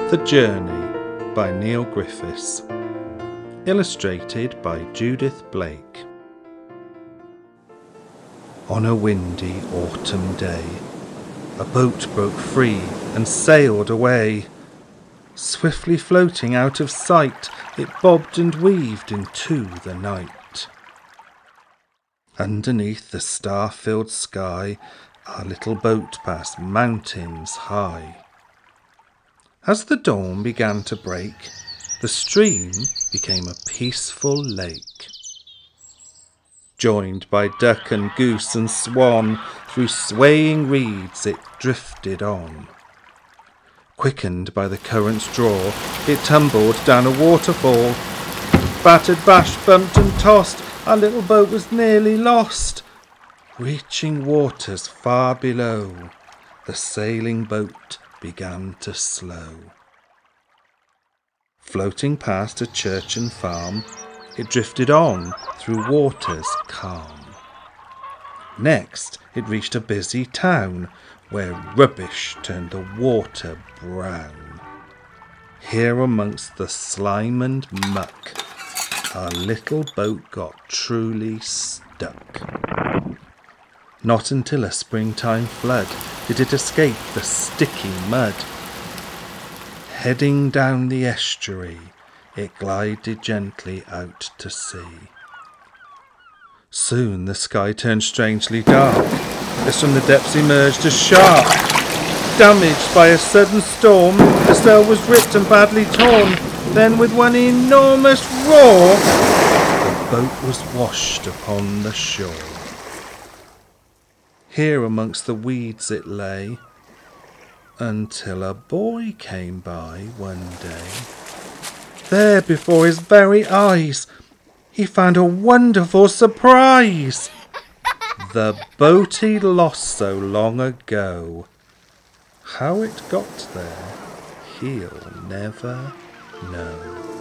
The Journey by Neil Griffiths. Illustrated by Judith Blake. On a windy autumn day, a boat broke free and sailed away. Swiftly floating out of sight, it bobbed and weaved into the night. Underneath the star-filled sky, our little boat passed mountains high. As the dawn began to break, the stream became a peaceful lake. Joined by duck and goose and swan, through swaying reeds it drifted on. Quickened by the current's draw, it tumbled down a waterfall. Battered, bashed, bumped and tossed, our little boat was nearly lost. Reaching waters far below, the sailing boat began to slow. Floating past a church and farm, it drifted on through waters calm. Next it reached a busy town, where rubbish turned the water brown. Here amongst the slime and muck, our little boat got truly stuck. Not until a springtime flood did it escape the sticky mud. Heading down the estuary, it glided gently out to sea. Soon the sky turned strangely dark, as from the depths emerged a shark. Damaged by a sudden storm, the sail was ripped and badly torn. Then with one enormous roar, the boat was washed upon the shore. Here amongst the weeds it lay, until a boy came by one day. There before his very eyes, he found a wonderful surprise. The boat he'd lost so long ago. How it got there, he'll never know.